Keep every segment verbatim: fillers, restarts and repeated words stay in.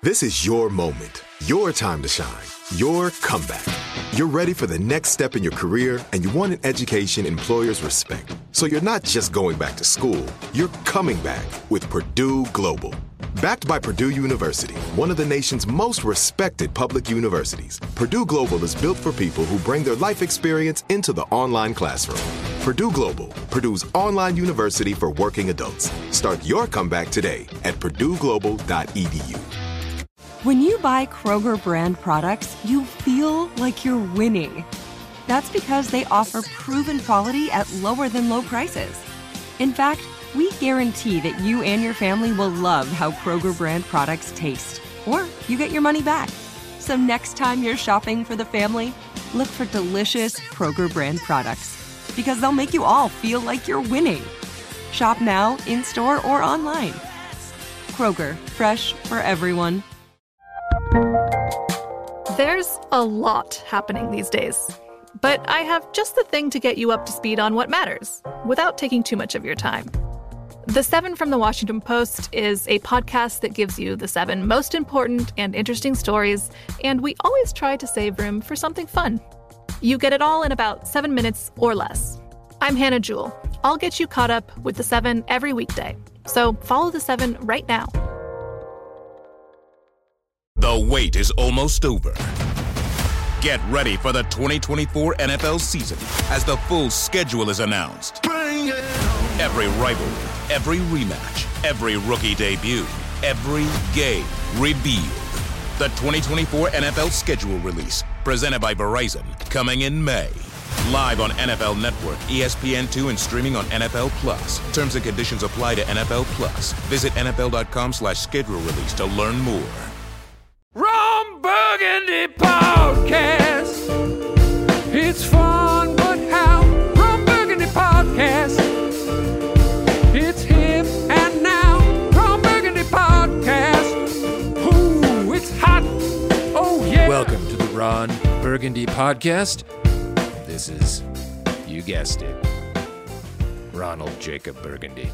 This is your moment, your time to shine, your comeback. You're ready for the next step in your career, and you want an education employers respect. So you're not just going back to school, you're coming back with Purdue Global. Backed by Purdue University, one of the nation's most respected public universities, Purdue Global is built for people who bring their life experience into the online classroom. Purdue Global, Purdue's online university for working adults. Start your comeback today at purdue global dot e d u. When you buy Kroger brand products, you feel like you're winning. That's because they offer proven quality at lower than low prices. In fact, we guarantee that you and your family will love how Kroger brand products taste, or you get your money back. So next time you're shopping for the family, look for delicious Kroger brand products, because they'll make you all feel like you're winning. Shop now, in-store, or online. Kroger, fresh for everyone. There's a lot happening these days, but I have just the thing to get you up to speed on what matters, without taking too much of your time. The Seven from the Washington Post is a podcast that gives you the seven most important and interesting stories, and we always try to save room for something fun. You get it all in about seven minutes or less. I'm Hannah Jewell. I'll get you caught up with the seven every weekday. So follow the seven right now. The wait is almost over. Get ready for the twenty twenty-four N F L season as the full schedule is announced. Bring it on. Every rivalry, every rematch, every rookie debut, every game revealed. The twenty twenty-four N F L schedule release, presented by Verizon, coming in May. Live on N F L Network, E S P N two, and streaming on N F L Plus. Terms and conditions apply to N F L Plus. Visit N F L dot com slash schedule release to learn more. Ron Burgundy Podcast. It's fun, but how? Ron Burgundy Podcast. It's hip and now. Ron Burgundy Podcast. Ooh, it's hot. Oh, yeah. Welcome to the Ron Burgundy Podcast. This is, you guessed it, Ronald Jacob Burgundy.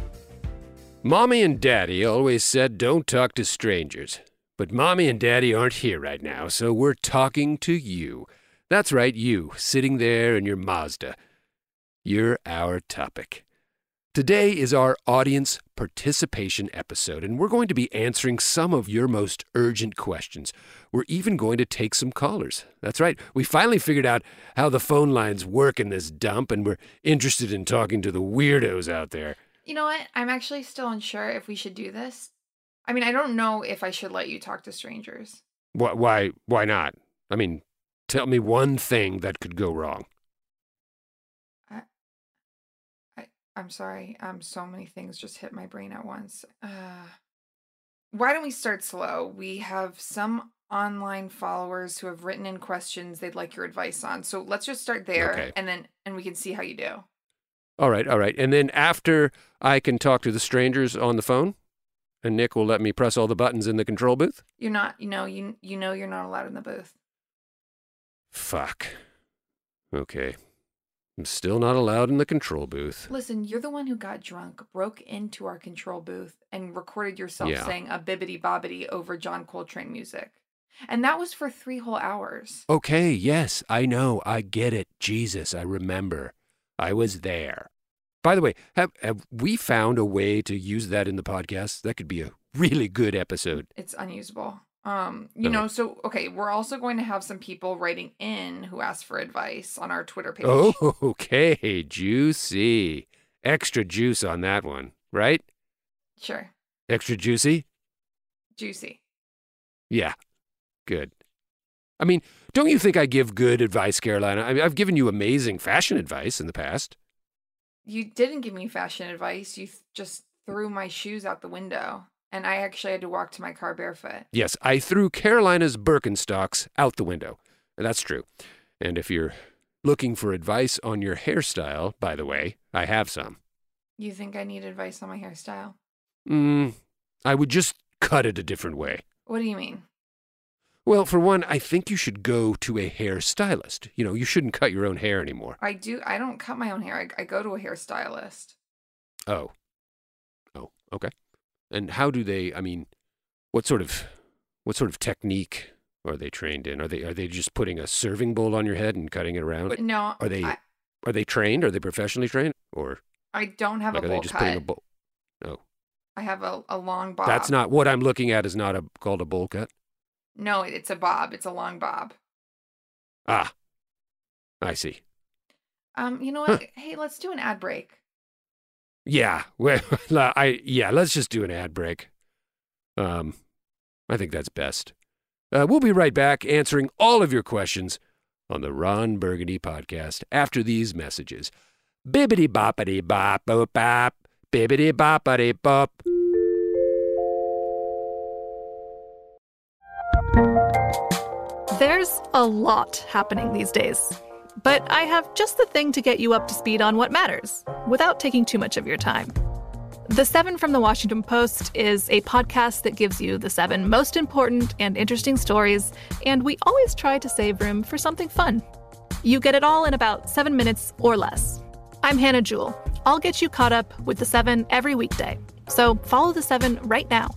Mommy and Daddy always said don't talk to strangers. But Mommy and Daddy aren't here right now, so we're talking to you. That's right, you, sitting there in your Mazda. You're our topic. Today is our audience participation episode, and we're going to be answering some of your most urgent questions. We're even going to take some callers. That's right, we finally figured out how the phone lines work in this dump, and we're interested in talking to the weirdos out there. You know what? I'm actually still unsure if we should do this. I mean, I don't know if I should let you talk to strangers. Why, why, why not? I mean, tell me one thing that could go wrong. I, I, I'm sorry. Um, so many things just hit my brain at once. Uh, why don't we start slow? We have some online followers who have written in questions they'd like your advice on. So let's just start there, okay. and then and we can see how you do. All right, all right. And then after I can talk to the strangers on the phone? And Nick will let me press all the buttons in the control booth? You're not, you know, you you know you're not allowed in the booth. Fuck. Okay. I'm still not allowed in the control booth. Listen, you're the one who got drunk, broke into our control booth, and recorded yourself Yeah. saying a bibbity bobbity over John Coltrane music. And that was for three whole hours. Okay, yes, I know. I get it. Jesus, I remember. I was there. By the way, have, have we found a way to use that in the podcast? That could be a really good episode. It's unusable. Um, you Oh. know, so, okay, we're also going to have some people writing in who ask for advice on our Twitter page. Oh, okay, juicy. Extra juice on that one, right? Sure. Extra juicy? Juicy. Yeah, good. I mean, don't you think I give good advice, Carolina? I mean, I've given you amazing fashion advice in the past. You didn't give me fashion advice. You th- just threw my shoes out the window. And I actually had to walk to my car barefoot. Yes, I threw Carolina's Birkenstocks out the window. That's true. And if you're looking for advice on your hairstyle, by the way, I have some. You think I need advice on my hairstyle? Mm, I would just cut it a different way. What do you mean? Well, for one, I think you should go to a hairstylist. You know, you shouldn't cut your own hair anymore. I do. I don't cut my own hair. I, I go to a hairstylist. Oh. Oh, okay. And how do they, I mean, what sort of what sort of technique are they trained in? Are they are they just putting a serving bowl on your head and cutting it around? No. Are they I, are they trained? Are they professionally trained? Or I don't have like, a are bowl they just cut. putting a bowl? No. I have a, a long bob. That's not what I'm looking at. Is not a called a bowl cut. No, it's a bob. It's a long bob. Ah, I see. Um, you know what? Huh. Hey, let's do an ad break. Yeah, well, I yeah, let's just do an ad break. Um, I think that's best. Uh, we'll be right back answering all of your questions on the Ron Burgundy podcast after these messages. Bibbidi boppity bop boop bop, bibbidi boppity bop. There's a lot happening these days, but I have just the thing to get you up to speed on what matters without taking too much of your time. The Seven from the Washington Post is a podcast that gives you the seven most important and interesting stories, and we always try to save room for something fun. You get it all in about seven minutes or less. I'm Hannah Jewell. I'll get you caught up with the seven every weekday. So follow the seven right now.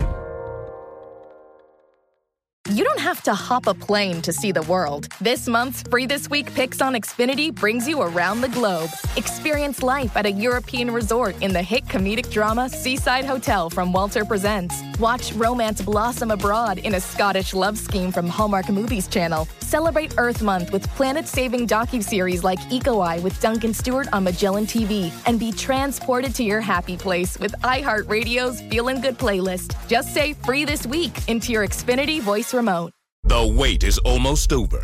You don't have to hop a plane to see the world. This month's Free This Week Picks on Xfinity brings you around the globe. Experience life at a European resort in the hit comedic drama Seaside Hotel from Walter Presents. Watch romance blossom abroad in a Scottish love scheme from Hallmark Movies Channel. Celebrate Earth Month with planet-saving docuseries like Eco Eye with Duncan Stewart on Magellan T V. And be transported to your happy place with iHeartRadio's Feelin' Good playlist. Just say Free This Week into your Xfinity voice remote. The wait is almost over.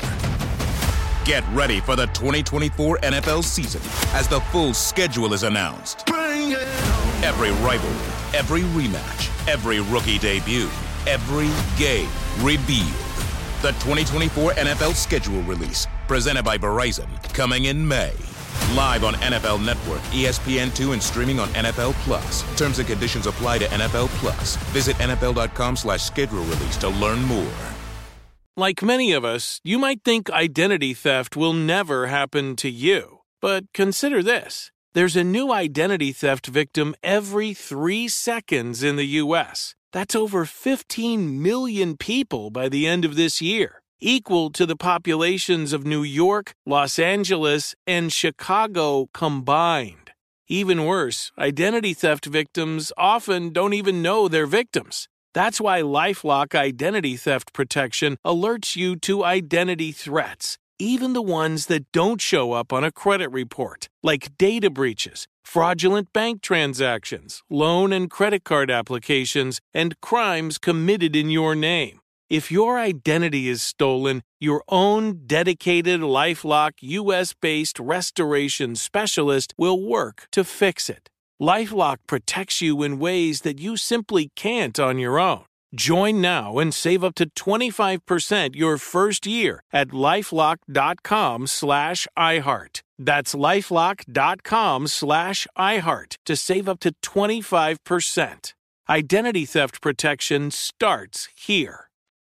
Get ready for the twenty twenty-four N F L season as the full schedule is announced. Bring it on. Every rivalry, every rematch, every rookie debut, every game revealed. The twenty twenty-four N F L schedule release, presented by Verizon, coming in May. Live on N F L Network, E S P N two, and streaming on N F L Plus. Terms and conditions apply to N F L Plus. Visit nfl.com slash schedule release to learn more. Like many of us, you might think identity theft will never happen to you. But consider this. There's a new identity theft victim every three seconds in the U S. That's over fifteen million people by the end of this year, equal to the populations of New York, Los Angeles, and Chicago combined. Even worse, identity theft victims often don't even know they're victims. That's why LifeLock Identity Theft Protection alerts you to identity threats, even the ones that don't show up on a credit report, like data breaches, fraudulent bank transactions, loan and credit card applications, and crimes committed in your name. If your identity is stolen, your own dedicated LifeLock U S-based restoration specialist will work to fix it. LifeLock protects you in ways that you simply can't on your own. Join now and save up to twenty-five percent your first year at LifeLock.com slash iHeart. That's LifeLock.com slash iHeart to save up to twenty-five percent. Identity theft protection starts here.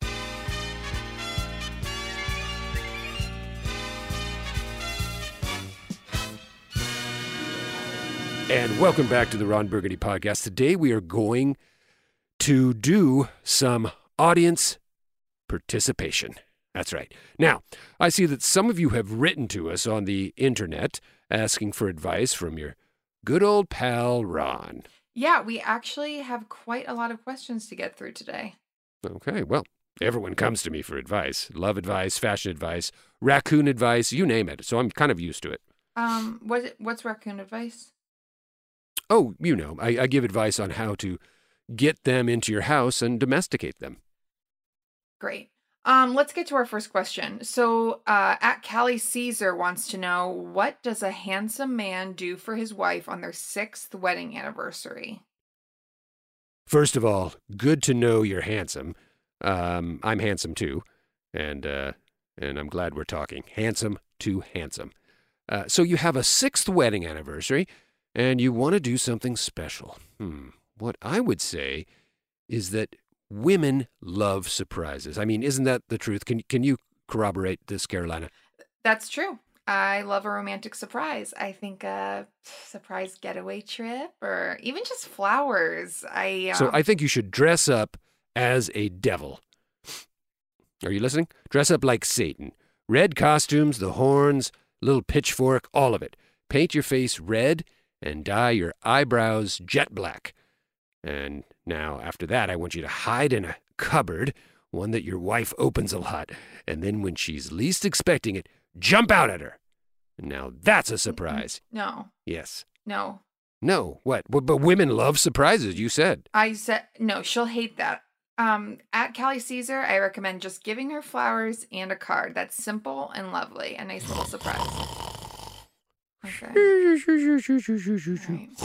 And welcome back to the Ron Burgundy podcast. Today we are going to do some audience participation. That's right. Now, I see that some of you have written to us on the internet asking for advice from your good old pal, Ron. Yeah, we actually have quite a lot of questions to get through today. Okay, well, everyone comes to me for advice. Love advice, fashion advice, raccoon advice, you name it. So I'm kind of used to it. Um, what what's raccoon advice? Oh, you know, I, I give advice on how to get them into your house and domesticate them. Great. Um, let's get to our first question. So, uh, at Callie Caesar wants to know, what does a handsome man do for his wife on their sixth wedding anniversary? First of all, good to know you're handsome. Um, I'm handsome too, and uh, and I'm glad we're talking handsome to handsome. Uh, so you have a sixth wedding anniversary. And you want to do something special. Hmm. What I would say is that women love surprises. I mean, isn't that the truth? Can can you corroborate this, Carolina? That's true. I love a romantic surprise. I think a surprise getaway trip or even just flowers. I um... So I think you should dress up as a devil Are you listening? Dress up like Satan. Red costumes, the horns, little pitchfork, all of it. Paint your face red and dye your eyebrows jet black. And now, after that, I want you to hide in a cupboard, one that your wife opens a lot, and then when she's least expecting it, jump out at her. Now that's a surprise. No. Yes. No. No. What? But, but women love surprises, you said. I said, no, she'll hate that. Um, at Callie Caesar, I recommend just giving her flowers and a card. That's simple and lovely. A nice little surprise. Okay. Right.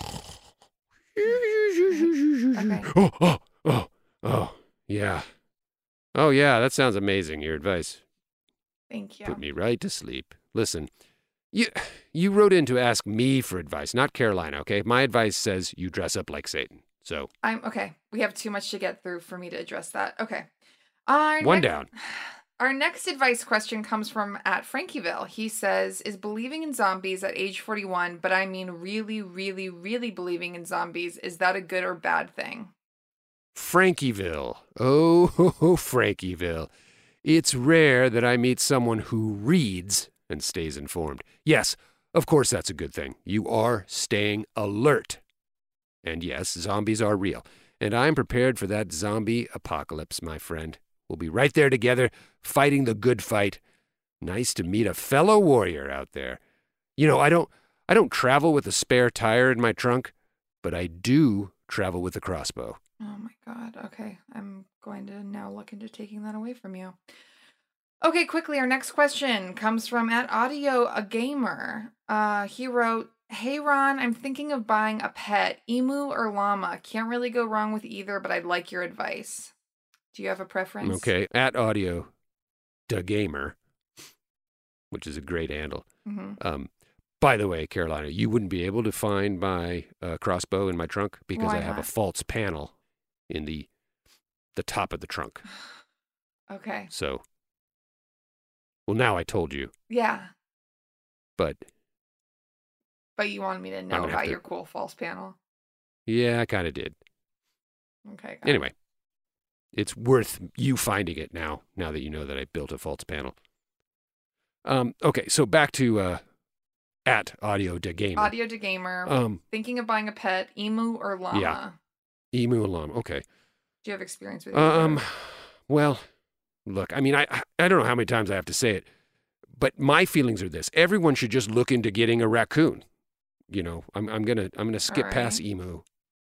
Okay. Oh, oh, oh, oh, yeah. Oh, yeah, that sounds amazing, your advice. Thank you. Put me right to sleep. Listen, you you wrote in to ask me for advice, not Carolina, okay? My advice says you dress up like Satan, so. I'm, okay, we have too much to get through for me to address that. Okay. Our One next, down. Our next advice question comes from at Frankieville. He says, is believing in zombies at age forty-one, but I mean really, really, really believing in zombies, is that a good or bad thing? Frankieville. Oh, Frankieville. It's rare that I meet someone who reads and stays informed. Yes, of course that's a good thing. You are staying alert. And yes, zombies are real. And I'm prepared for that zombie apocalypse, my friend. We'll be right there together, fighting the good fight. Nice to meet a fellow warrior out there. You know, I don't I don't travel with a spare tire in my trunk, but I do travel with a crossbow. Oh my God. Okay. I'm going to now look into taking that away from you. Okay, quickly, our next question comes from at Audio a Gamer. Uh, he wrote, hey Ron, I'm thinking of buying a pet, emu or llama. Can't really go wrong with either, but I'd like your advice. Do you have a preference? Okay, at Audio the Gamer, which is a great handle. Mm-hmm. Um, by the way, Carolina, you wouldn't be able to find my uh, crossbow in my trunk because Why I have not? a false panel in the the top of the trunk. Okay. So, well, now I told you, Yeah. but But you wanted me to know gonna have about to- your cool false panel. yeah, I kind of did. Okay. got it. Anyway, it's worth you finding it now, now that you know that I built a false panel. Um, okay, so back to uh, at Audio de Gamer. Audio to Gamer. Um, Thinking of buying a pet, emu or llama. Yeah. Emu alarm. Okay. Do you have experience with either? Um, well, look, I mean, I I don't know how many times I have to say it, but my feelings are this: everyone should just look into getting a raccoon. You know, I'm I'm gonna I'm gonna skip All past right. emu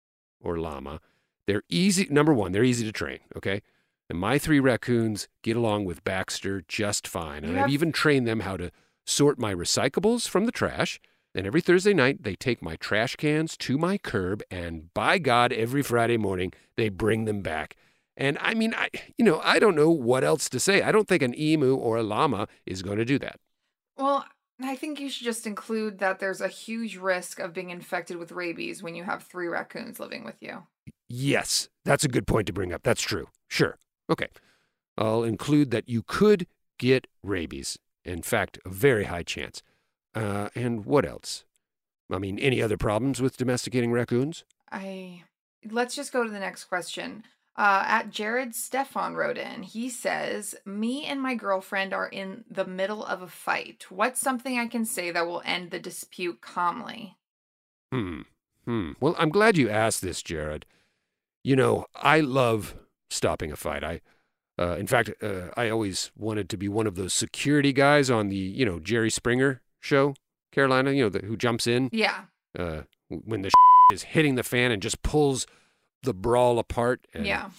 or llama. They're easy. Number one, they're easy to train. Okay, and my three raccoons get along with Baxter just fine, and You I've have- even trained them how to sort my recyclables from the trash. And every Thursday night, they take my trash cans to my curb, and by God, every Friday morning, they bring them back. And I mean, I, you know, I don't know what else to say. I don't think an emu or a llama is going to do that. Well, I think you should just include that there's a huge risk of being infected with rabies when you have three raccoons living with you. Yes, that's a good point to bring up. That's true. Sure. Okay. I'll include that you could get rabies. In fact, a very high chance. Uh, and what else? I mean, any other problems with domesticating raccoons? I let's just go to the next question. Uh, at Jared Stefan wrote in. He says, "Me and my girlfriend are in the middle of a fight. What's something I can say that will end the dispute calmly?" Hmm. Hmm. Well, I'm glad you asked this, Jared. You know, I love stopping a fight. I, uh, in fact, uh, I always wanted to be one of those security guys on the, you know, Jerry Springer show, Carolina, you know, the, who jumps in Yeah. uh, when the is hitting the fan and just pulls the brawl apart. And Yeah.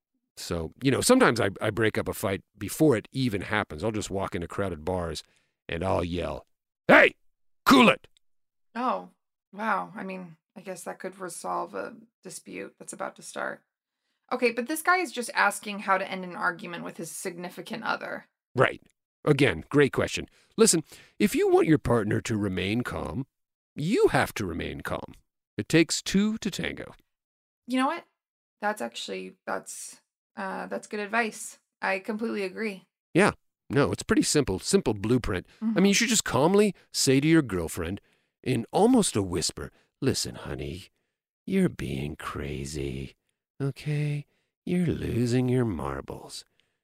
So, you know, sometimes I, I break up a fight before it even happens. I'll just walk into crowded bars and I'll yell, "Hey, cool it." Oh, wow. I mean, I guess that could resolve a dispute that's about to start. Okay, but this guy is just asking how to end an argument with his significant other. Right. Again, great question. Listen, if you want your partner to remain calm, you have to remain calm. It takes two to tango. You know what? That's actually that's uh that's good advice. I completely agree. Yeah. No, it's pretty simple. Simple blueprint. I mean, you should just calmly say to your girlfriend in almost a whisper, "Listen, honey, you're being crazy. Okay? You're losing your marbles.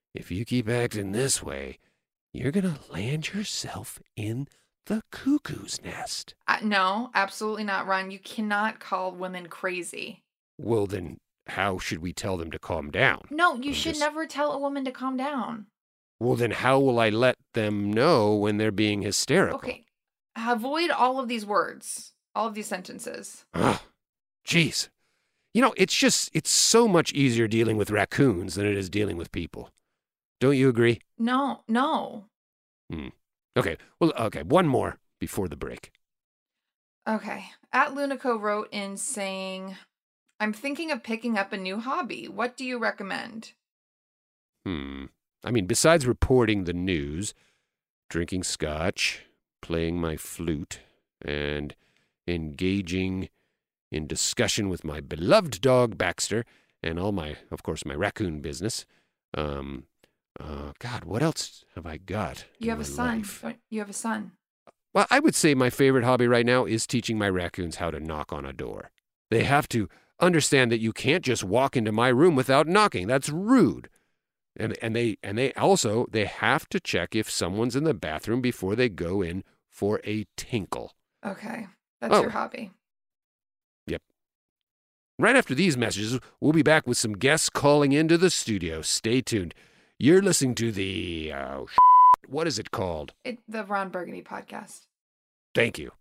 if you keep acting this way, you're going to land yourself in the cuckoo's nest. Uh, no, absolutely not, Ron. You cannot call women crazy. Well, then how should we tell them to calm down? No, you I'm should just- never tell a woman to calm down. Well, then how will I let them know when they're being hysterical? Okay. Avoid all of these words, all of these sentences. Ah, jeez. You know, it's just, it's so much easier dealing with raccoons than it is dealing with people. Don't you agree? No, no. Hmm. Okay, well, okay, one more before the break. Okay. At Lunico wrote in saying, I'm thinking of picking up a new hobby. What do you recommend? Hmm. I mean, besides reporting the news, drinking scotch, playing my flute, and engaging in discussion with my beloved dog Baxter, and all my, of course, my raccoon business. Um, uh, God, what else have I got? You in have a my son. life? Don't- You have a son. Well, I would say my favorite hobby right now is teaching my raccoons how to knock on a door. They have to understand that you can't just walk into my room without knocking. That's rude. And and they and they also they have to check if someone's in the bathroom before they go in for a tinkle. Okay. That's Oh. your hobby. Yep. Right after these messages, we'll be back with some guests calling into the studio. Stay tuned. You're listening to the uh, what is it called? It, the Ron Burgundy podcast. Thank you.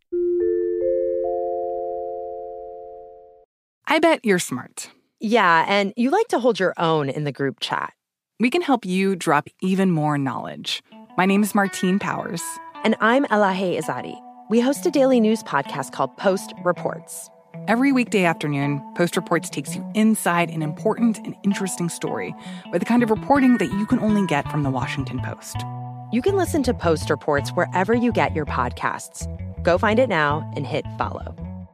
I bet you're smart. Yeah, and you like to hold your own in the group chat. We can help you drop even more knowledge. My name is Martine Powers. And I'm Elahe Izadi. We host a daily news podcast called Post Reports. Every weekday afternoon, Post Reports takes you inside an important and interesting story with the kind of reporting that you can only get from the Washington Post. You can listen to Post Reports wherever you get your podcasts. Go find it now and hit follow.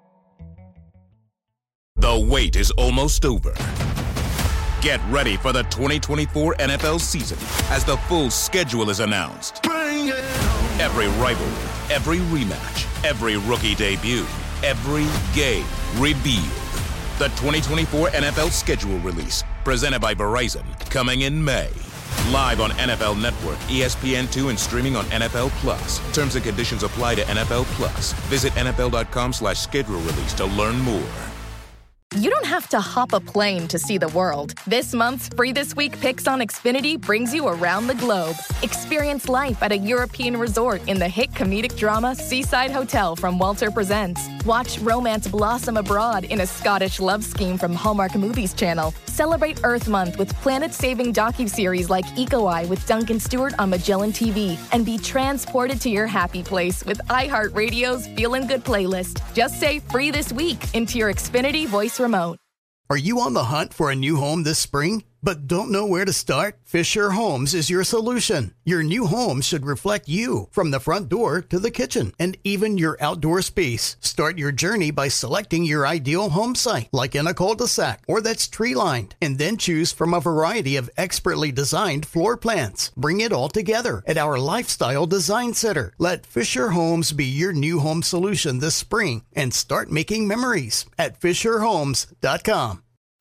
The wait is almost over. Get ready for the twenty twenty-four N F L season as the full schedule is announced. Every rivalry, every rematch, every rookie debut, every game revealed. The twenty twenty-four N F L schedule release, presented by Verizon, coming in May. Live on N F L Network, E S P N two, and streaming on N F L Plus. Terms and conditions apply to N F L Plus. Visit N F L dot com slash schedule release to learn more. You don't have to hop a plane to see the world. This month's Free This Week Picks on Xfinity brings you around the globe. Experience life at a European resort in the hit comedic drama Seaside Hotel from Walter Presents. Watch romance blossom abroad in a Scottish love scheme from Hallmark Movies Channel. Celebrate Earth Month with planet-saving docuseries like Eco Eye with Duncan Stewart on Magellan T V. And be transported to your happy place with iHeartRadio's Feelin' Good playlist. Just say Free This Week into your Xfinity voice remote. Are you on the hunt for a new home this spring, but don't know where to start? Fisher Homes is your solution. Your new home should reflect you, from the front door to the kitchen, and even your outdoor space. Start your journey by selecting your ideal home site, like in a cul-de-sac or that's tree-lined, and then choose from a variety of expertly designed floor plans. Bring it all together at our Lifestyle Design Center. Let Fisher Homes be your new home solution this spring and start making memories at fisher homes dot com.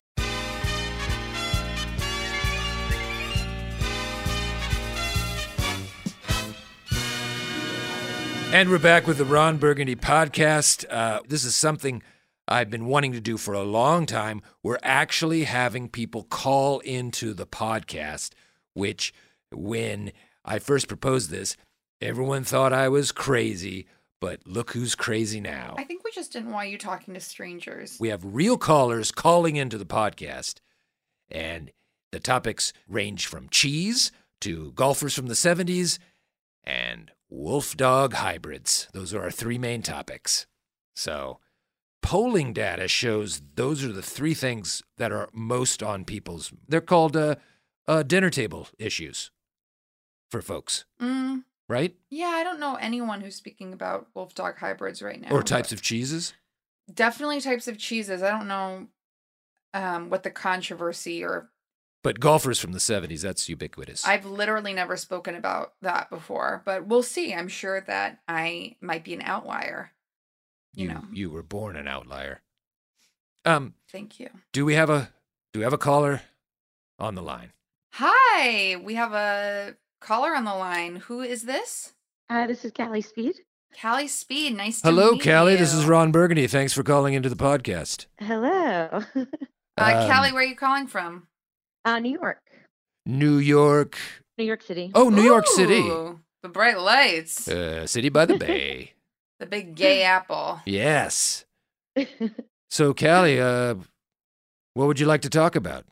And we're back with the Ron Burgundy podcast. Uh, this is something I've been wanting to do for a long time. We're actually having people call into the podcast, which when I first proposed this, everyone thought I was crazy, but look who's crazy now. I think we just didn't want you talking to strangers. We have real callers calling into the podcast, and the topics range from cheese to golfers from the seventies and wolf dog hybrids. Those are our three main topics. So polling data shows those are the three things that are most on people's, they're called uh, uh, dinner table issues for folks, Mm, right? yeah, I don't know anyone who's speaking about wolf dog hybrids right now. Or types of cheeses. Definitely types of cheeses. I don't know um, what the controversy or But golfers from the seventies, that's ubiquitous. I've literally never spoken about that before, but we'll see. I'm sure that I might be an outlier. You, you know. You were born an outlier. Um, Thank you. do we have a do we have a caller on the line? Hi, we have a caller on the line. Who is this? Uh, this is Callie Speed. Callie Speed, nice to Hello, meet Callie. you. This is Ron Burgundy. Thanks for calling into the podcast. Hello. Uh, Um, Callie, where are you calling from? uh, New York. New York. New York City. Oh, New York City. Ooh, the bright lights. Uh, city by the bay. The big gay apple. Yes. So, Callie, uh, what would you like to talk about?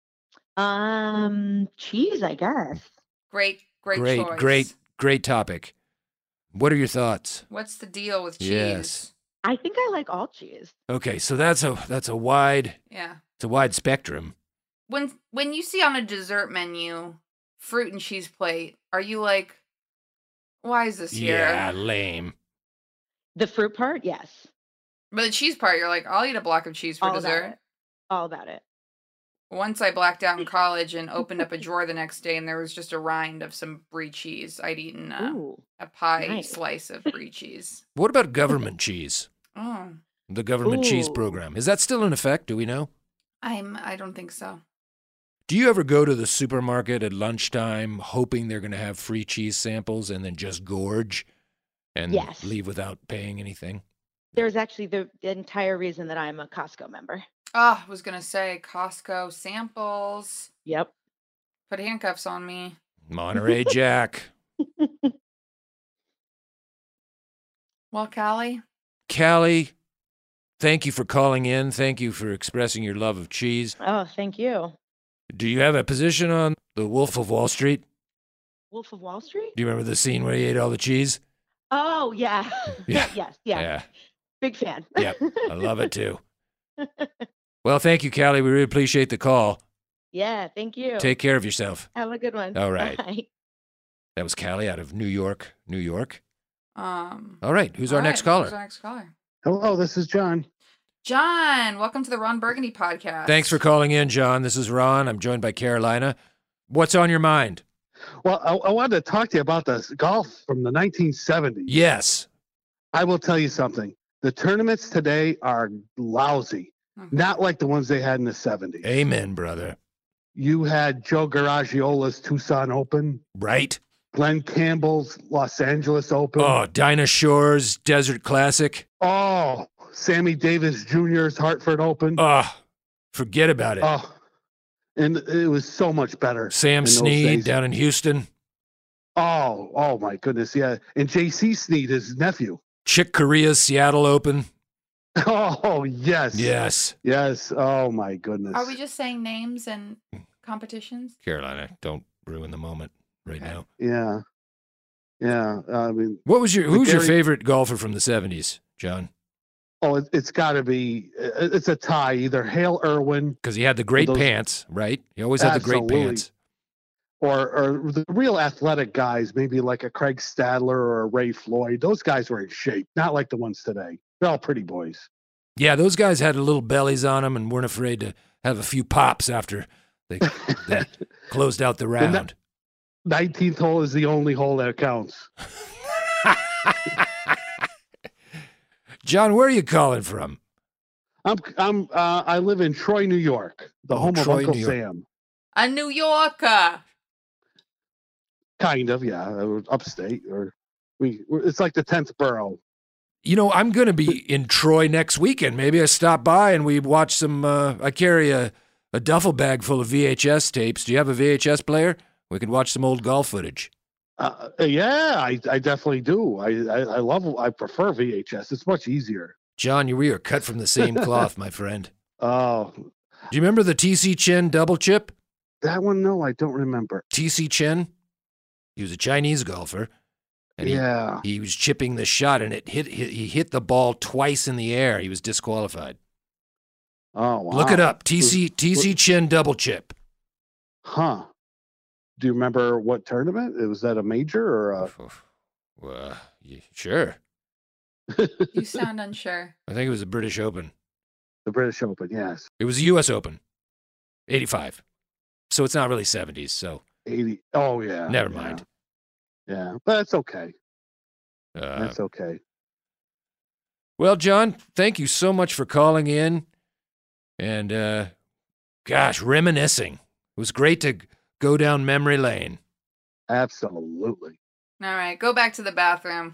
um, cheese, I guess. Great, great, great, choice. great, great topic. What are your thoughts? What's the deal with cheese? Yes. I think I like all cheese. Okay, so that's a that's a wide Yeah. it's a wide spectrum. When when you see on a dessert menu fruit and cheese plate, are you like, why is this here? Yeah, lame. The fruit part, yes. But the cheese part, you're like, I'll eat a block of cheese for All dessert. about it. All about it. Once I blacked out in college and opened up a drawer the next day and there was just a rind of some brie cheese. I'd eaten uh, Ooh, a pie nice. slice of brie cheese. What about government cheese? Oh, The government cheese Ooh. program. Is that still in effect? Do we know? I'm. I don't think so. Do you ever go to the supermarket at lunchtime hoping they're going to have free cheese samples and then just gorge and Yes. leave without paying anything? There's actually the entire reason that I'm a Costco member. Oh, I was gonna say Costco samples. Yep. Put handcuffs on me. Monterey Jack. Well, Callie, Callie, thank you for calling in. Thank you for expressing your love of cheese. Oh, thank you. Do you have a position on The Wolf of Wall Street? Wolf of Wall Street? Do you remember the scene where he ate all the cheese? Oh, yeah. Yeah. yes, yeah. Yeah. Big fan. Yep. I love it too. Well, thank you, Callie. We really appreciate the call. Yeah, thank you. Take care of yourself. Have a good one. All right. Bye. That was Callie out of New York, New York. um, All right. Who's our all next right, caller? Who's our next caller? Hello, this is John. John, welcome to the Ron Burgundy podcast. Thanks for calling in, John. This is Ron. I'm joined by Carolina. What's on your mind? Well, I, I wanted to talk to you about the golf from the nineteen seventies. Yes. I will tell you something. The tournaments today are lousy, Mhm. not like the ones they had in the seventies. Amen, brother. You had Joe Garagiola's Tucson Open, Right? Glenn Campbell's Los Angeles Open. Oh, Dinah Shore's Desert Classic. Oh, Sammy Davis Junior's Hartford Open. Oh, forget about it. Oh, and it was so much better. Sam in those Snead days. down in Houston. Oh, oh my goodness, yeah. And J C Snead, his nephew. Chick Corea's Seattle Open. Oh, yes. Yes. Yes. Oh my goodness. Are we just saying names and competitions? Carolina, don't ruin the moment right Okay. now. Yeah. Yeah. I mean, What was your The who's your Gary- favorite golfer from the seventies, John? oh, it, it's got to be, it- it's a tie. Either Hale Irwin Because he had the great Those- pants, right? He always had the great Absolutely. pants. or, or the real athletic guys, maybe like a Craig Stadler or a Ray Floyd. Those guys were in shape, not like the ones today. They're all pretty boys. Yeah, those guys had little bellies on them and weren't afraid to have a few pops after they, they closed out the And that- round. nineteenth hole is the only hole that counts. John, where are you calling from? I'm, I'm, uh, I live in Troy, New York, the Oh, home Troy, of Uncle New York. Sam. A New Yorker. Kind of, yeah, or upstate, or we. we're- It's like the tenth borough. You know, I'm going to be in Troy next weekend. Maybe I stop by and we watch some. Uh, I carry a, a duffel bag full of V H S tapes. Do you have a V H S player? We could watch some old golf footage. Uh, yeah, I, I definitely do. I, I, I love. I prefer V H S. It's much easier. John, you we are cut from the same cloth, my friend. Oh, Do you remember the T C Chen double chip? that one, no, I don't remember. T C Chen? He was a Chinese golfer. And he, Yeah. he was chipping the shot and it hit, hit he hit the ball twice in the air. He was disqualified. Oh, wow. Look it up. T C Was- T C Chen double chip. Huh. Do you remember what tournament? It was that a major or a? Well, yeah, sure. You sound unsure. I think it was the British Open. The British Open, yes. It was the U S Open. eighty-five. So it's not really seventies, so eighty. Oh, yeah. never yeah, mind. Yeah, but that's okay. Uh, That's okay. Well, John, thank you so much for calling in. And, uh, gosh, reminiscing. It was great to go down memory lane. Absolutely. All right, go back to the bathroom.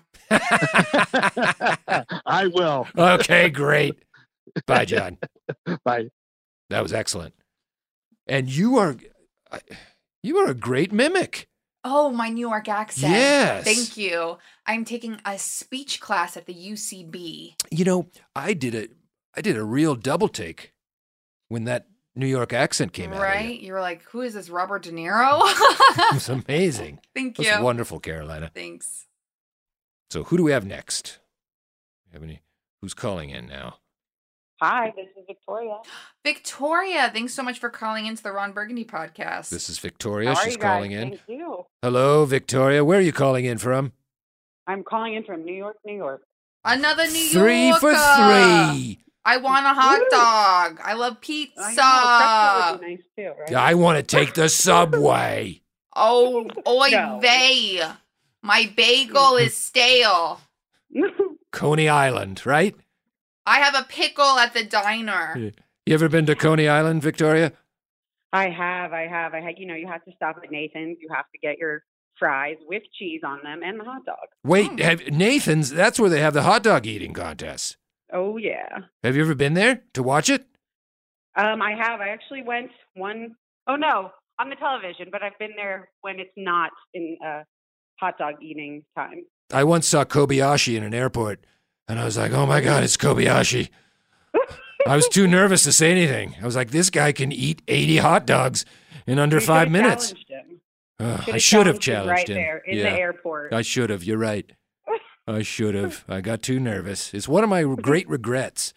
I will. Okay, great. Bye, John. Bye. That was excellent. And you are, you are a great mimic. Oh, my New York accent. Yes. Thank you. I'm taking a speech class at the U C B. You know, I did a, I did a real double take when that New York accent came out. Right? You. you were like, who is this, Robert De Niro? It was amazing. Thank It you. was wonderful, Carolina. Thanks. So who do we have next? Have any? Who's calling in now? Hi, this is Victoria. Victoria, thanks so much for calling into the Ron Burgundy podcast. This is Victoria. How are She's you guys? calling in. Thank you. Hello, Victoria. Where are you calling in from? I'm calling in from New York, New York. Another New Three Yorker. for three. I want a hot Woo. dog. I love pizza. I know, pretzel would be nice too, right? I want to take the subway. Oh, oy No. vey. My bagel is stale. Coney Island, right? I have a pickle at the diner. You ever been to Coney Island, Victoria? I have, I have, I had. You know, you have to stop at Nathan's. You have to get your fries with cheese on them and the hot dog. Wait, have, Nathan's, that's where they have the hot dog eating contest. Oh yeah. Have you ever been there to watch it? Um, I have. I actually went one oh no, on the television, but I've been there when it's not in uh, hot dog eating time. I once saw Kobayashi in an airport, and I was like, oh my God, it's Kobayashi. I was too nervous to say anything. I was like, this guy can eat eighty hot dogs in under You five should've minutes. challenged him. Ugh, I Should've should have challenged challenged him him. right there in Yeah, the airport. I should have. You're right. I should have. I got too nervous. It's one of my great regrets.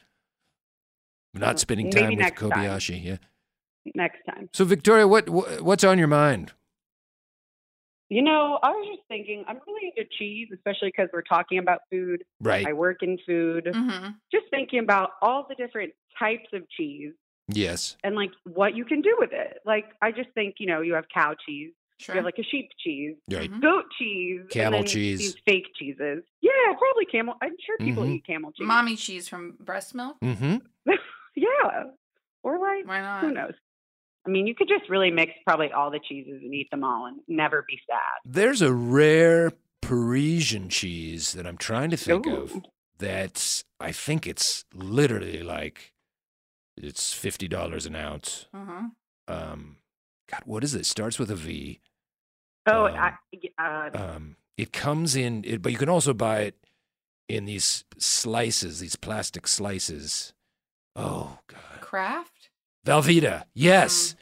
Not spending Maybe time with next time. Kobayashi. Yeah. Next time. So Victoria, what wh- what's on your mind? You know, I was just thinking, I'm really into cheese, especially because we're talking about food. Right. I work in food. Mm-hmm. Just thinking about all the different types of cheese Yes. and like what you can do with it. Like, I just think, you know, you have cow cheese, Sure. you have like a sheep cheese, Right. goat cheese, Camel and then cheese. these fake cheeses. Yeah, probably camel. I'm sure people Mhm. eat camel cheese. Mommy cheese from breast milk? Mm-hmm. Yeah. Or like, Why not? who knows? I mean, you could just really mix probably all the cheeses and eat them all and never be sad. There's a rare Parisian cheese that I'm trying to think Ooh. of. That's I think it's literally like it's fifty dollars an ounce. Uh-huh. Um, God, what is it? Starts with a V. Oh, Um, I, uh, Um, it comes in, it, but you can also buy it in these slices, these plastic slices. Oh God, Kraft? Velveeta. Yes.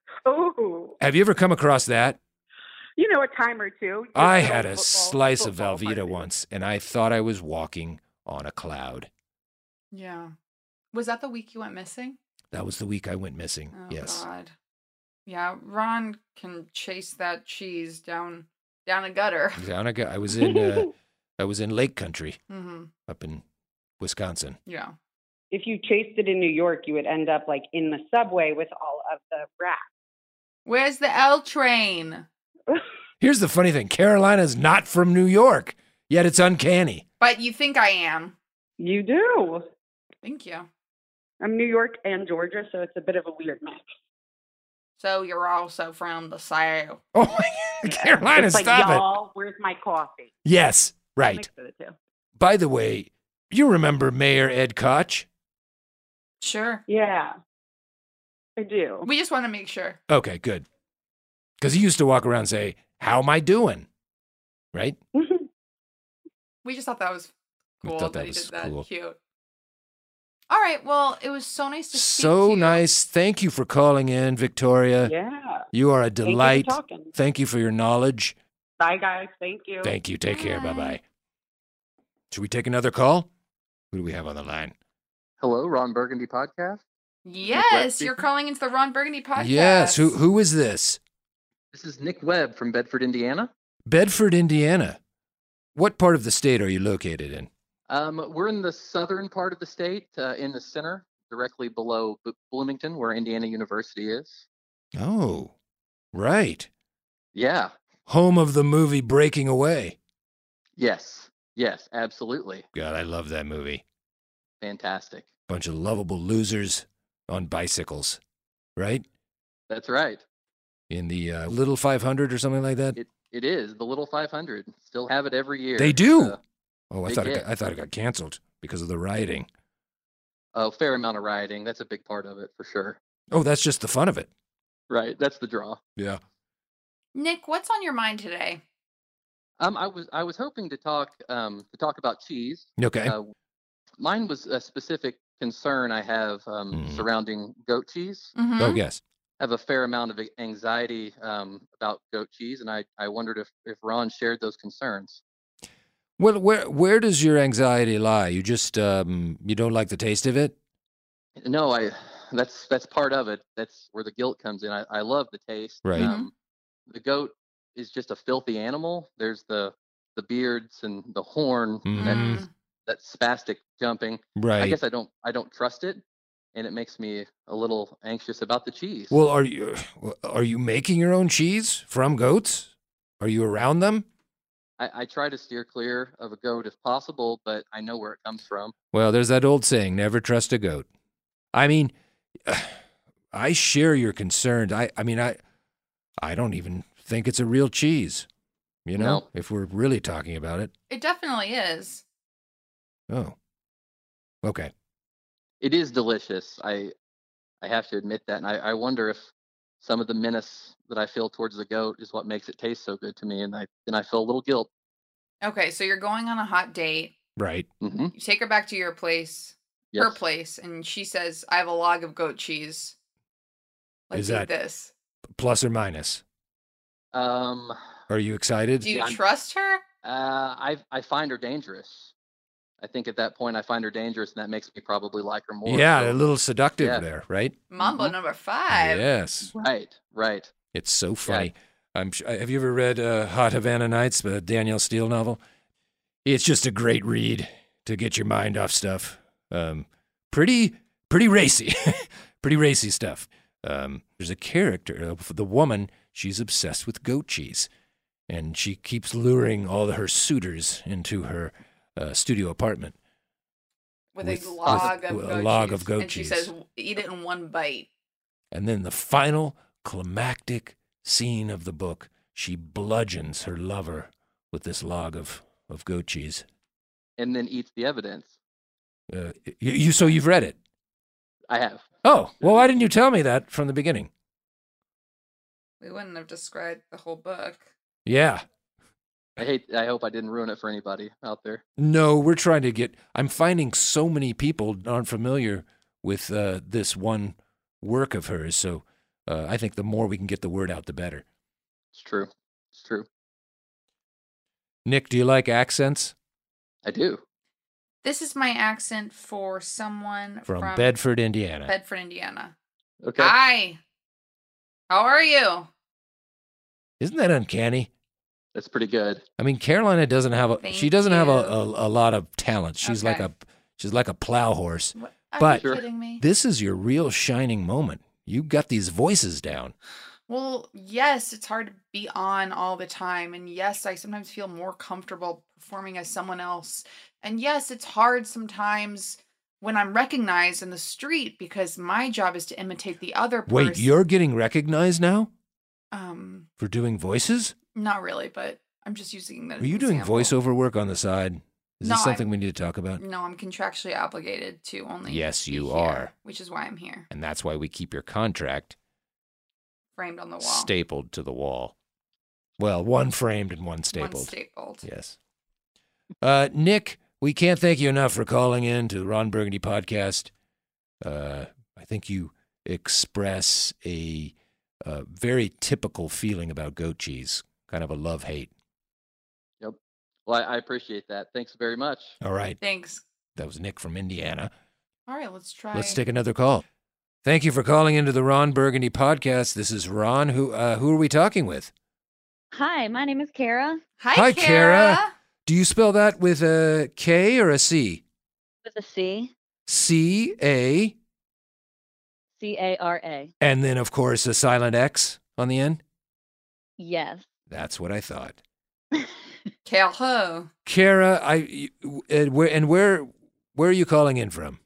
oh, Have you ever come across that? you know, a time or two. I Just had a football- slice of football Velveeta party. once, and I thought I was walking on a cloud. Yeah. Was that the week you went missing? That was the week I went missing. Oh, yes. God. Yeah, Ron can chase that cheese down down a gutter. Down I, got, I was in uh, I was in Lake Country Mm-hmm. up in Wisconsin. Yeah. If you chased it in New York, you would end up like in the subway with all of the rats. Where's the L train? Here's the funny thing: Carolina's not from New York, yet it's uncanny. But you think I am. You do. Thank you. I'm New York and Georgia, so it's a bit of a weird mix. So you're also from the South. Oh, my Carolina, It's like, stop it! y'all, where's my coffee? Yes, right. Mix of the two. By the way, you remember Mayor Ed Koch? Sure. Yeah, I do. We just want to make sure. Okay, good. Because he used to walk around and say, "How am I doing?" Right? We just thought that was We cool thought that, that he was did that. cool. Cute. All right. Well, it was so nice to speak So to you. nice. Thank you for calling in, Victoria. Yeah. You are a Thank you for delight. talking. Thank you for your knowledge. Bye, guys. Thank you. Thank you. Take care. Bye bye. Should we take another call? Who do we have on the line? Hello, Ron Burgundy podcast. Yes, you're calling into the Ron Burgundy podcast. Yes. Who who is this? This is Nick Webb from Bedford, Indiana. Bedford, Indiana. What part of the state are you located in? Um, we're in the southern part of the state, uh, in the center, directly below B- Bloomington, where Indiana University is. Oh, right. Yeah. Home of the movie Breaking Away. Yes. Yes, absolutely. God, I love that movie. Fantastic. Bunch of lovable losers on bicycles, right? That's right. in the uh, Little five hundred or something like that? It it is the Little five hundred. Still have it every year. They do. Uh, oh, I big thought it hit. got, I thought it got canceled because of the rioting. A fair amount of rioting. That's a big part of it for sure. Oh, that's just the fun of it. Right. That's the draw. Yeah. Nick, what's on your mind today? Um, I was I was hoping to talk um to talk about cheese. Okay. Uh, mine was a specific concern I have um, Mhm. surrounding goat cheese. Mhm. Oh, yes. I have a fair amount of anxiety um, about goat cheese, and I, I wondered if, if Ron shared those concerns. Well, where where does your anxiety lie? You just um, you don't like the taste of it? No, I that's that's part of it. That's where the guilt comes in. I, I love the taste. Right. Um, the goat is just a filthy animal. There's the the beards and the horn, Mhm. that, that spastic jumping. I Right. guess I don't I don't trust it, and it makes me a little anxious about the cheese. Well, are you are you making your own cheese from goats? Are you around them? I, I try to steer clear of a goat if possible, but I know where it comes from. Well, there's that old saying, never trust a goat. I mean, I share your concerns. I, I mean, I, I don't even think it's a real cheese, you know, No. if we're really talking about it. It definitely is. Oh, okay. It is delicious. I I have to admit that, and I, I wonder if some of the menace that I feel towards the goat is what makes it taste so good to me, and I and I feel a little guilt. Okay, so you're going on a hot date. Right. Mm-hmm. You take her back to your place, her Yes. place, and she says, I have a log of goat cheese. Let's Is eat that this. plus or minus? Um, Are you excited? Do you Yeah, I'm- trust her? uh, I I find her dangerous. I think at that point I find her dangerous, and that makes me probably like her more. Yeah, so- a little seductive Yeah. there, right? Mambo Mhm. number five. Yes. Right, right. It's so funny. I'm. sh- Have you ever read uh, Hot Havana Nights, the Danielle Steele novel? It's just a great read to get your mind off stuff. Um, pretty, pretty racy, pretty racy stuff. Um, there's a character of the woman. She's obsessed with goat cheese, and she keeps luring all of her suitors into her uh, studio apartment. With, with- a log with of a goat log cheese. of goat and cheese. she says, eat it in one bite. And then the final climactic scene of the book, she bludgeons her lover with this log of, of goat cheese. And then eats the evidence. Uh, you, you so you've read it? I have. Oh, well, why didn't you tell me that from the beginning? We wouldn't have described the whole book. Yeah. I hate. I hope I didn't ruin it for anybody out there. No, we're trying to get. I'm finding so many people aren't familiar with uh, this one work of hers. So uh, I think the more we can get the word out, the better. It's true. It's true. Nick, do you like accents? I do. This is my accent for someone From, from, Bedford, Indiana. Bedford, Indiana. Okay. Hi. How are you? Isn't that uncanny? That's pretty good. I mean, Carolina doesn't have a. Thank she doesn't have a, you. a, a lot of talent. She's like Okay. a. She's like a plow horse. What? Are But you kidding me? this is your real shining moment. You got these voices down. Well, yes, it's hard to be on all the time. And yes, I sometimes feel more comfortable performing as someone else. And yes, it's hard sometimes when I'm recognized in the street because my job is to imitate the other person. Wait, you're getting recognized now Um, for doing voices? not really, but I'm just using that. Are as you an doing example. voiceover work on the side? Is No, this something I'm- we need to talk about? No, I'm contractually obligated to only. Yes, be you here, are. Which is why I'm here, And that's why we keep your contract framed on the wall. stapled to the wall. Well, one framed and one stapled. One stapled. Yes. Uh, Nick, we can't thank you enough for calling in to the Ron Burgundy podcast. Uh, I think you express a, uh very typical feeling about goat cheese, kind of a love-hate. Yep. Well, I, I appreciate that. Thanks very much. All right. Thanks. That was Nick from Indiana. All right, let's try. Let's take another call. Thank you for calling into the Ron Burgundy podcast. This is Ron. Who uh, who are we talking with? Hi, my name is Kara. Hi, Hi, Kara. Kara. Do you spell that with a K or a C? With a C. C A, C A R A. and then of course a silent X on the end. Yes. That's what I thought. Kara. Kara, I you- and where and where where are you calling in from?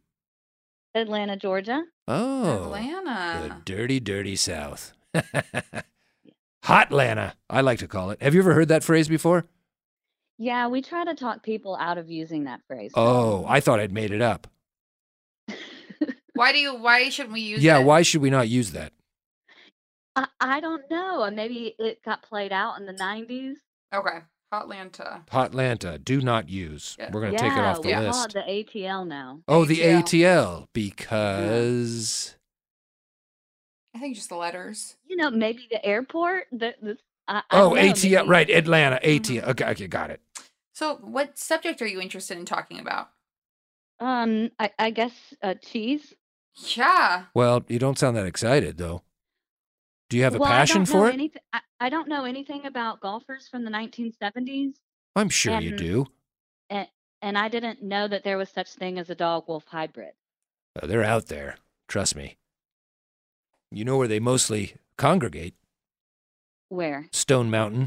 Atlanta, Georgia. Oh, Atlanta. the dirty, dirty South. Hotlanta, I like to call it. Have you ever heard that phrase before? Yeah, we try to talk people out of using that phrase. Oh, I thought I'd made it up. Why do you? Why shouldn't we use Yeah, it? why should we not use that? I, I don't know. Maybe it got played out in the nineties. Okay. Hotlanta. Hotlanta, do not use. Yeah. We're going to yeah, take it off the we call list. it the A T L now. Oh, the A A T T L, because... I think just the letters. You know, maybe the airport. The, the, I, I Oh, don't know, A T L, maybe- right, Atlanta, A T L. Okay, okay, got it. So, what subject are you interested in talking about? Um, I, I guess uh, cheese. Yeah. Well, you don't sound that excited, though. Do you have a well, passion I don't know for it? anything- I, I don't know anything about golfers from the nineteen seventies. I'm sure you and- do. And, and I didn't know that there was such thing as a dog-wolf hybrid. Uh, they're out there. Trust me. You know where they mostly congregate? Where? Stone Mountain.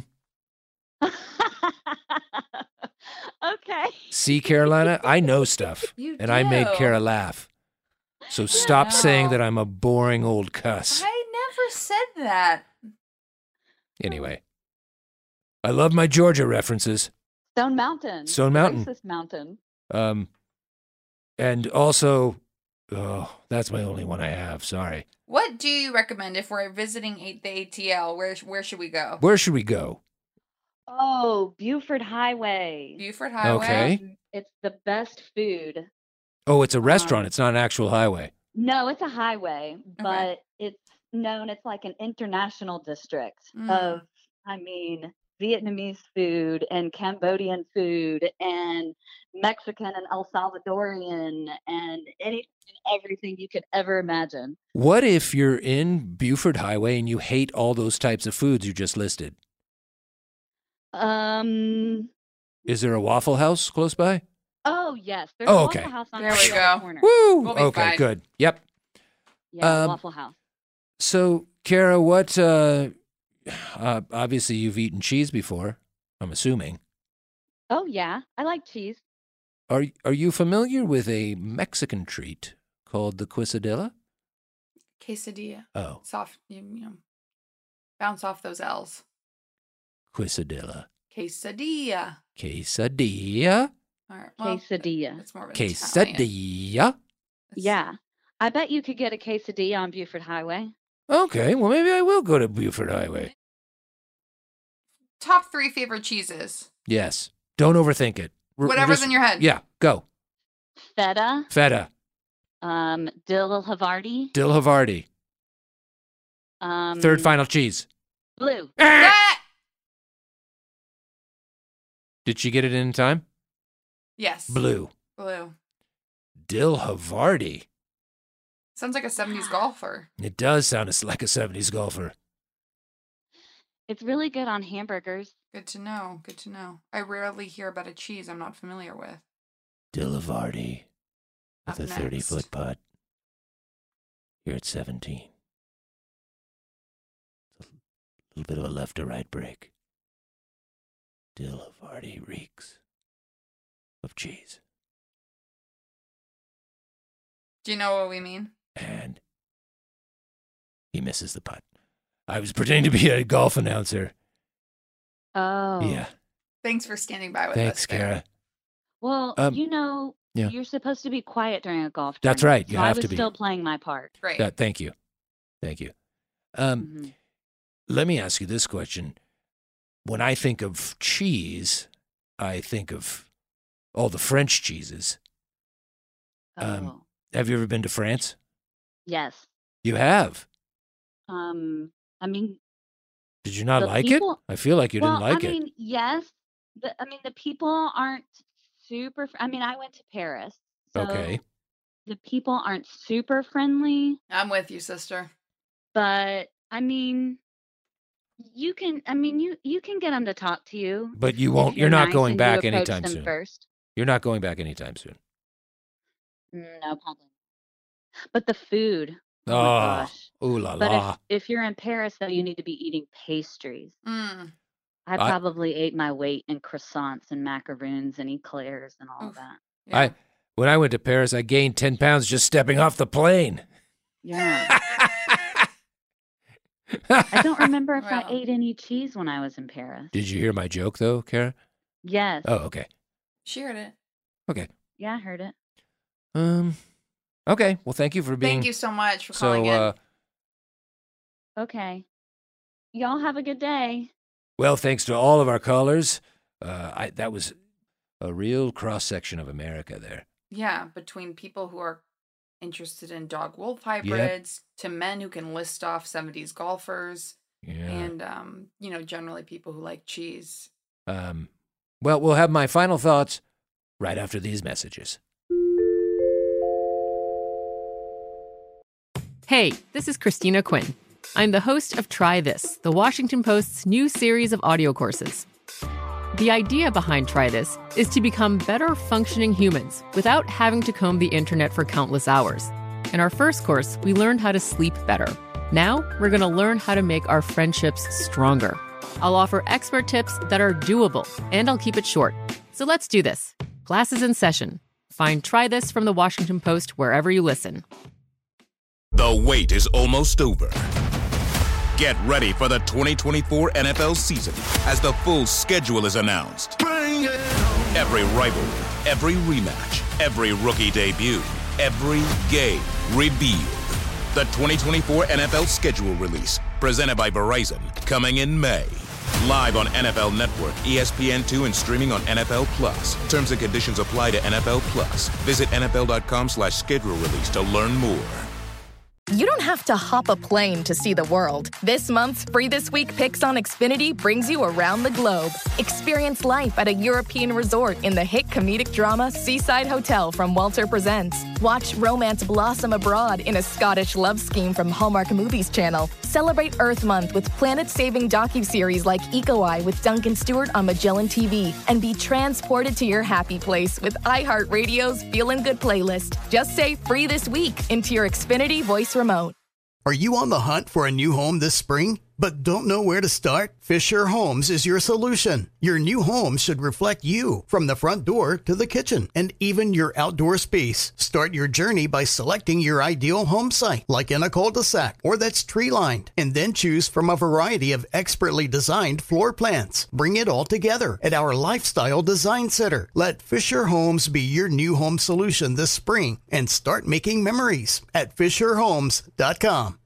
Okay. See, Carolina, I know stuff. You and I made do. Kara laugh. So stop no. saying that I'm a boring old cuss. I never said that. Anyway. I love my Georgia references. Stone Mountain. Stone The Mountain. Racist Mountain. Um, and also, oh, that's my only one I have. Sorry. What do you recommend if we're visiting a- the A T L? Where where should we go? Where should we go? Oh, Buford Highway. Buford Highway. Okay. It's the best food. Oh, it's a restaurant. It's not an actual highway. No, it's a highway, but it's known, it's like an international district Mm. of, I mean, Vietnamese food and Cambodian food and Mexican and El Salvadorian and anything and everything you could ever imagine. What if you're in Buford Highway and you hate all those types of foods you just listed? Um. Is there a Waffle House close by? Oh yes, there's Oh, a okay. Waffle House on There the we go. corner. Woo! We'll be Okay, fine. good. Yep. Yeah, Um, Waffle House. So, Kara, what, uh, uh, obviously you've eaten cheese before, I'm assuming. Oh yeah, I like cheese. Are, are you familiar with a Mexican treat called the quesadilla? Quesadilla. Oh, Soft, you, you know, bounce off those L's. quesadilla. Quesadilla. Quesadilla. All right. Well, Quesadilla. it's more of an Italian. Quesadilla. Yeah, I bet you could get a quesadilla on Buford Highway. Okay, well, maybe I will go to Buford Highway. Top three favorite cheeses. Yes. Don't overthink it. We're- we're Whatever's just- in your head. Yeah, go. Feta, Feta. um, dill Havarti, Dill Havarti. um, Third final cheese. blue. Ah! Did she get it in time? Yes. Blue. Blue. Dill Havarti. Sounds like a seventies golfer. It does sound as- like a seventies golfer. It's really good on hamburgers. Good to know. Good to know. I rarely hear about a cheese I'm not familiar with. Dill Havarti with Up a next. thirty-foot putt. Here at seventeen. It's a little bit of a left to right break. Dill Havarti reeks of cheese. Do you know what we mean? And he misses the putt. I was pretending to be a golf announcer. Oh. Yeah. Thanks for standing by with Thanks, us. there. Kara. Well, Um, you know, yeah. you're supposed to be quiet during a golf That's tournament, right, you so I have was to be. still playing my part. Great. Yeah, thank you. Thank you. Um, Mhm. Let me ask you this question. When I think of cheese, I think of all the French cheeses. Um, Oh. Have you ever been to France? Yes. You have. Um, I mean, Did you not the like people- it? I feel like you well, didn't like I it. mean, yes. The, I mean, the people aren't super. fr- I mean, I went to Paris. So Okay. The people aren't super friendly, I'm with you, sister. but I mean, you can. I mean, you you can get them to talk to you. But you if won't. You're not nice going and you back approach anytime them soon. First. You're not going back anytime soon. No, probably. But the food. Oh, my Oh, gosh. ooh la But la. if, if you're in Paris, though, you need to be eating pastries. Mm. I I- probably ate my weight in croissants and macaroons and eclairs and all Oof. that. I when I went to Paris, I gained ten pounds just stepping off the plane. Yeah. I don't remember if I ate any cheese when I was in Paris. Did you hear my joke, though, Kara? Yes. Oh, okay. She heard it. Okay. Yeah, I heard it. Um. Okay. Well, thank you for being. Thank you so much for so, calling in. Uh, Okay. Y'all have a good day. well, thanks to all of our callers. Uh, I that was a real cross section of America there. Yeah, between people who are interested in dog-wolf hybrids to men who can list off seventies golfers Yeah. and, um, you know, generally people who like cheese. Um. Well, we'll have my final thoughts right after these messages. Hey, this is Christina Quinn. I'm the host of Try This, the Washington Post's new series of audio courses. The idea behind Try This is to become better functioning humans without having to comb the internet for countless hours. In our first course, we learned how to sleep better. Now, we're going to learn how to make our friendships stronger. I'll offer expert tips that are doable, and I'll keep it short. So let's do this. Class is in session. Find Try This from the Washington Post wherever you listen. The wait is almost over. Get ready for the twenty twenty-four N F L season as the full schedule is announced. Every rivalry, every rematch, every rookie debut, every game revealed. The twenty twenty-four N F L schedule release, presented by Verizon, coming in May. Live on N F L Network, E S P N two, and streaming on N F L Plus. Terms and conditions apply to N F L Plus. Visit N F L dot com slash schedule release to learn more. You don't have to hop a plane to see the world. This month's Free This Week Picks on Xfinity brings you around the globe. Experience life at a European resort in the hit comedic drama Seaside Hotel from Walter Presents. Watch romance blossom abroad in a Scottish love scheme from Hallmark Movies Channel. Celebrate Earth Month with planet-saving docuseries like Eco Eye with Duncan Stewart on Magellan T V. And be transported to your happy place with iHeartRadio's Feelin' Good playlist. Just say Free This Week into your Xfinity voice remote. Are you on the hunt for a new home this spring, but don't know where to start? Fisher Homes is your solution. Your new home should reflect you, from the front door to the kitchen and even your outdoor space. Start your journey by selecting your ideal home site, like in a cul-de-sac or that's tree-lined, and then choose from a variety of expertly designed floor plans. Bring it all together at our Lifestyle Design Center. Let Fisher Homes be your new home solution this spring and start making memories at fisher homes dot com.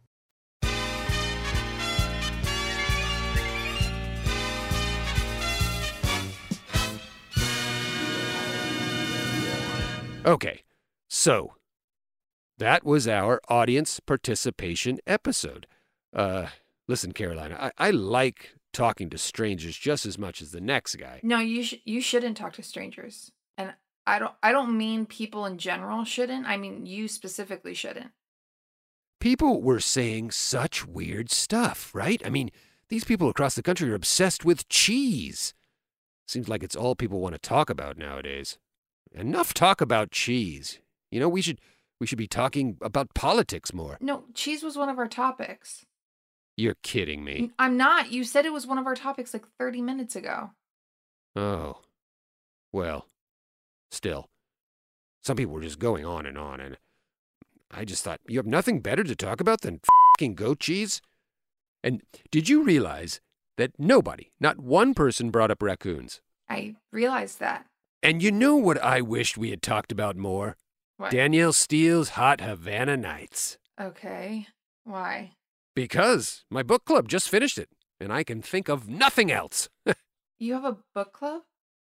Okay, so that was our audience participation episode. Uh, listen, Carolina, I, I like talking to strangers just as much as the next guy. No, you sh- you shouldn't talk to strangers. And I don't I don't mean people in general shouldn't. I mean you specifically shouldn't. People were saying such weird stuff, right? I mean, these people across the country are obsessed with cheese. Seems like it's all people want to talk about nowadays. Enough talk about cheese. You know, we should we should be talking about politics more. No, cheese was one of our topics. You're kidding me. I'm not. You said it was one of our topics like thirty minutes ago. Oh. Well, still. Some people were just going on and on, and I just thought, you have nothing better to talk about than f***ing goat cheese? And did you realize that nobody, not one person, brought up raccoons? I realized that. And you know what I wished we had talked about more? What? Danielle Steele's Hot Havana Nights. Okay. Why? Because my book club just finished it, and I can think of nothing else. You have a book club?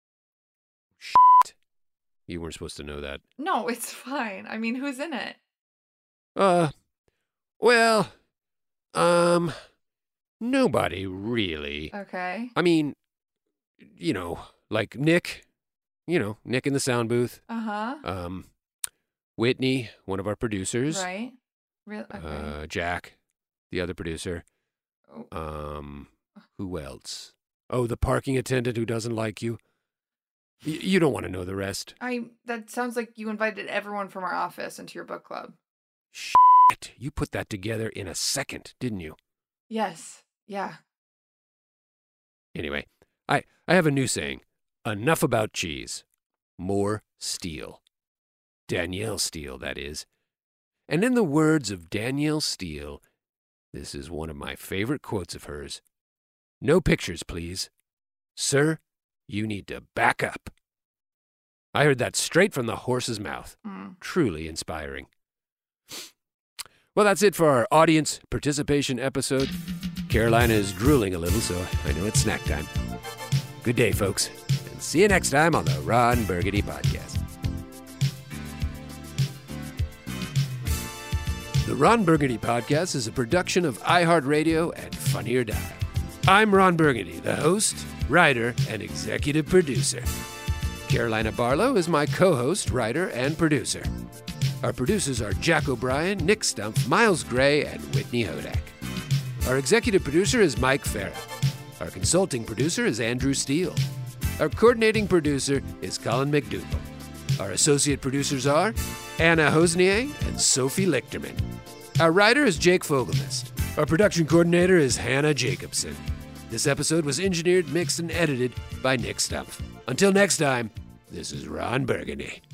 Shit. You weren't supposed to know that. No, it's fine. I mean, who's in it? Uh, well, um, nobody really. Okay. I mean, you know, like Nick, you know, Nick in the sound booth. Uh-huh. Um, Whitney, one of our producers. Right. Real. Okay. Uh, Jack, the other producer. Oh. Um, who else? Oh, the parking attendant who doesn't like you. Y- you don't want to know the rest. I. That sounds like you invited everyone from our office into your book club. Shit, you put that together in a second, didn't you? Yes. Yeah. Anyway, I, I have a new saying. Enough about cheese. More Steele. Danielle Steele, that is. And in the words of Danielle Steele, This is one of my favorite quotes of hers. No pictures, please. Sir, you need to back up. I heard that straight from the horse's mouth. Mm. Truly inspiring. Well, that's it for our audience participation episode. Carolina is drooling a little, so I know it's snack time. Good day, folks, and see you next time on the Ron Burgundy Podcast. The Ron Burgundy Podcast is a production of iHeartRadio and Funny or Die. I'm Ron Burgundy, the host, writer, and executive producer. Carolina Barlow is my co-host, writer, and producer. Our producers are Jack O'Brien, Nick Stumpf, Miles Gray, and Whitney Hodak. Our executive producer is Mike Farah. Our consulting producer is Andrew Steele. Our coordinating producer is Colin McDougall. Our associate producers are Anna Hosnier and Sophie Lichterman. Our writer is Jake Fogelnest. Our production coordinator is Hannah Jacobson. This episode was engineered, mixed, and edited by Nick Stumpf. Until next time, this is Ron Burgundy.